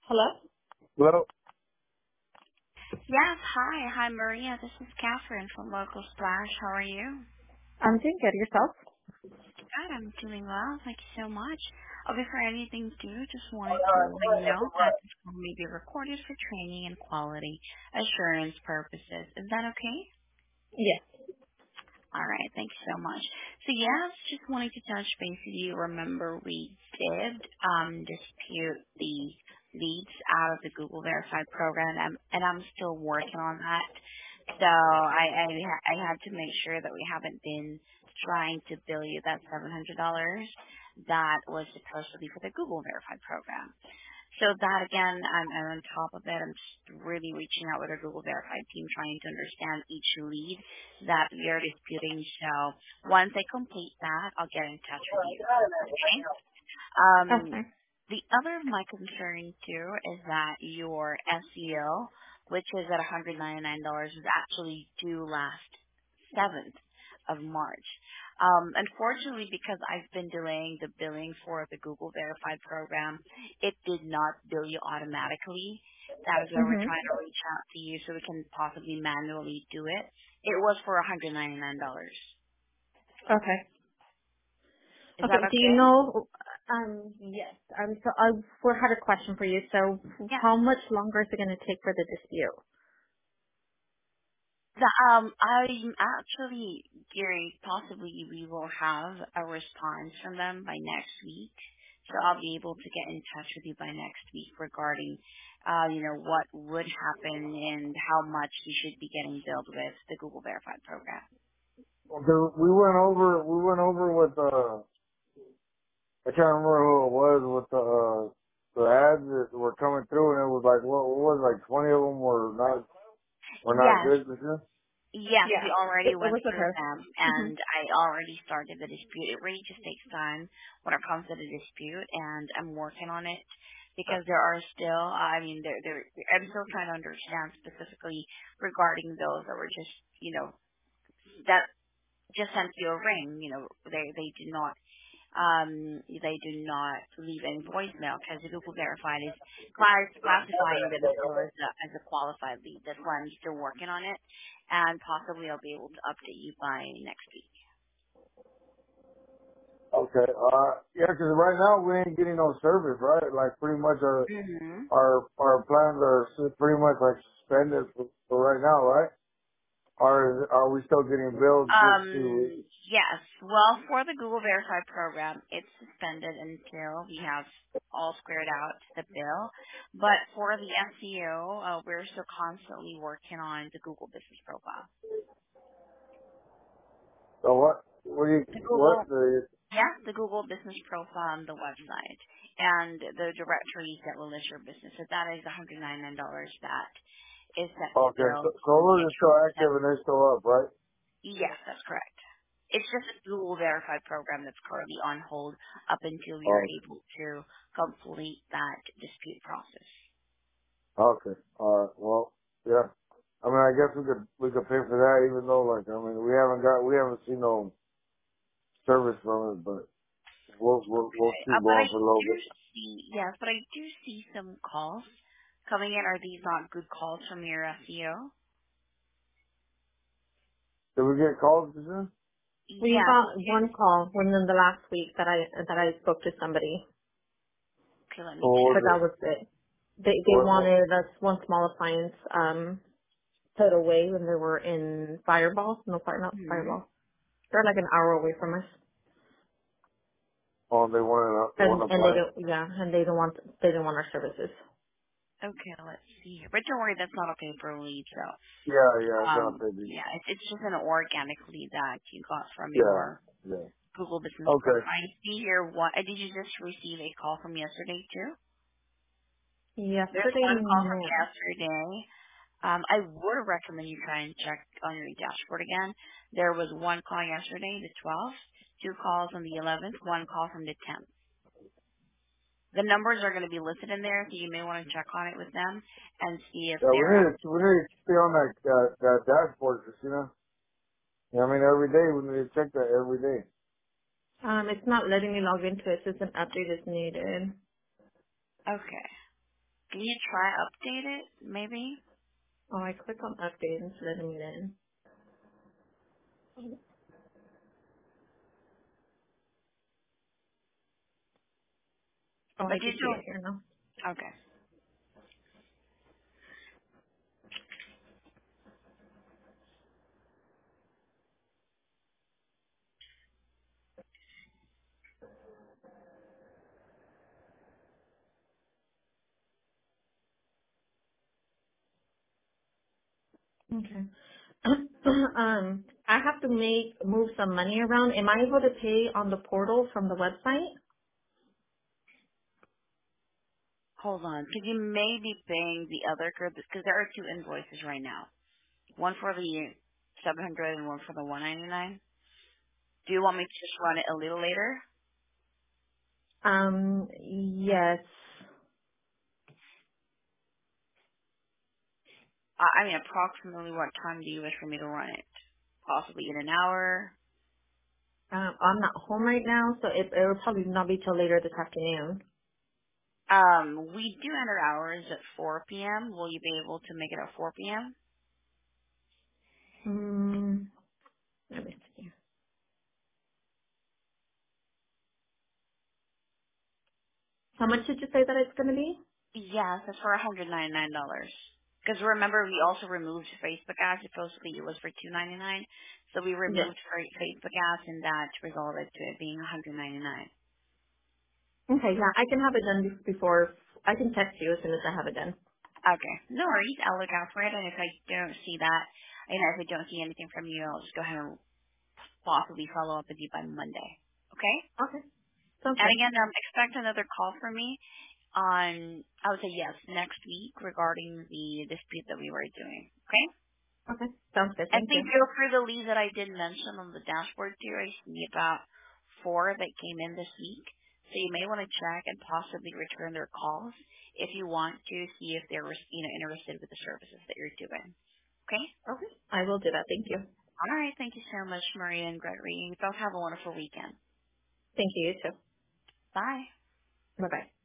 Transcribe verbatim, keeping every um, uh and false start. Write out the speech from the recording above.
Hello? Well, Yes, hi. Hi, Maria. This is Catherine from Local Splash. How are you? I'm doing good. Yourself? Good. I'm doing well. Thank you so much. Uh, before anything due, just wanted to let you know that this call may be recorded for training and quality assurance purposes. Is that okay? Yes. All right. Thank you so much. So yes, just wanted to touch base with you. Remember, we did um, dispute the leads out of the Google Verified program, and, and I'm still working on that. So I, I I had to make sure that we haven't been trying to bill you that seven hundred dollars that was supposed to be for the Google Verified program. So that again, I'm, I'm on top of it. I'm just really reaching out with our Google Verified team, trying to understand each lead that we are disputing. So once I complete that, I'll get in touch with you. Okay? Um, Okay. the other of my concern too is that your S E O, which is at one hundred ninety-nine dollars, is actually due last seventh of March. Um, unfortunately, because I've been delaying the billing for the Google Verified program, it did not bill you automatically. That is why we're Mhm. trying to reach out to you so we can possibly manually do it. It was for one hundred ninety-nine dollars. Okay. Is Okay. that Do you okay? know? Um. Yes. Um. So I we had a question for you. So Yeah. how much longer is it going to take for the dispute? The, um, I'm actually gearing, possibly we will have a response from them by next week. So I'll be able to get in touch with you by next week regarding, uh, you know, what would happen and how much you should be getting billed with the Google Verified program. Okay, we went over. We went over with. Uh, I can't remember who it was with the uh, the ads that were coming through, and it was like what, what was it, like twenty of them were not were not Yes, good. You yes, we Yeah. already It, it went was with through her. them Mhm. and I already started the dispute. It really just takes time when it comes to the dispute and I'm working on it because there are still, I mean, there, there, I'm still trying to understand specifically regarding those that were just, you know, that just sent you a ring, you know, they, they do not um, they do not leave any voicemail because the Google Verified is class- classifying them still as a, as a qualified lead. That's why I'm still working on it, and possibly I'll be able to update you by next week. Okay. Uh. Yeah, 'cause right now we ain't getting no service, right? Like pretty much our Mm-hmm. our our plans are s- pretty much like suspended for, for right now, right? Or is, are we still getting bills just to? Um, yes. Well, for the Google Verified program, it's suspended until we have all squared out the bill. But for the S E O, uh, we're still constantly working on the Google Business Profile. So what? What do you? The What Google the? Yeah, the Google Business Profile on the website and the directories that will list your business. So that is one hundred ninety-nine dollars that is set to Okay. bill So, so on the we're just still account. active and they're still up, right? Yes, that's correct. It's just a Google Verified program that's currently on hold up until we are Oh. able to complete that dispute process. Okay. All right. Well, yeah. I mean, I guess we could we could pay for that, even though like I mean we haven't got we haven't seen no service from it, but we'll we'll we'll Okay. keep Uh, but I going for a little do bit. see, yes, but I do see some calls coming in. Are these not good calls from your S E O? Did we get calls soon? We Yes. got one call within the last week that I that I spoke to somebody, Okay, let me Or check. was It. but that it? was it. They they What? wanted us one small appliance um put away when they were in Fireball. No, fire not Hmm. Fireball. They're like an hour away from us. Oh, they wanted a, And one and they appliance? don't, Yeah, and they don't want they don't want our services. okay, let's see here. But don't worry, that's not a paper lead, so Yeah, yeah, it's not um baby. yeah, it's it's just an organic lead that you got from Yeah, your yeah. Google business Okay. profile. I see here what uh, did you just receive a call from yesterday too? There's Yesterday, one call from no. yesterday. Um, I would recommend you try and check on your dashboard again. There was one call yesterday, the twelfth, two calls on the eleventh, one call from the tenth. The numbers are going to be listed in there, so you may want to check on it with them and see if Yeah, we they're need to, we need to stay on that, that, that dashboard, Christina. Yeah, I mean, every day, we need to check that every day. Um, it's not letting me log into it. It says an update is needed. Okay. Can you try update it, maybe? Oh, I click on update and it's letting me in. Oh, I But you should see it don't. here now. Okay. Okay. um, I have to make move some money around. Am I able to pay on the portal from the website? Hold on, because you may be paying the other card because there are two invoices right now. One for the seven hundred and one for the one ninety nine. Do you want me to just run it a little later? Um, yes. I I mean, approximately what time do you wish for me to run it? Possibly in an hour. Um, I'm not home right now, so it, it will probably not be till later this afternoon. Um, we do enter hours at four p m. Will you be able to make it at four p m? Hmm. Let me see. How much did you say that it's going to be? Yes, that's for one hundred ninety-nine dollars. Because remember, we also removed Facebook ads. Supposedly it was for two ninety-nine, so we Yes. removed fa- Facebook ads, and that resulted to it being one hundred ninety-nine. Okay, yeah, I can have it done be- before. I can text you as soon as I have it done. Okay, no worries. I'll look out for it, and if I don't see that, you know, if I don't see anything from you, I'll just go ahead and possibly follow up with you by Monday. Okay? Okay, sounds And good. again, um, expect another call from me on, I would say yes, next week regarding the dispute that we were doing. Okay? Okay, sounds good. And Thank please you. go through the leads that I did mention on the dashboard too. I see about four that came in this week. So you may want to check and possibly return their calls if you want to see if they're, you know, interested with the services that you're doing. Okay? Okay, I will do that. Thank you. All right. Thank you so much, Maria and Gregory. You both have a wonderful weekend. Thank you. You too. Bye. Bye bye.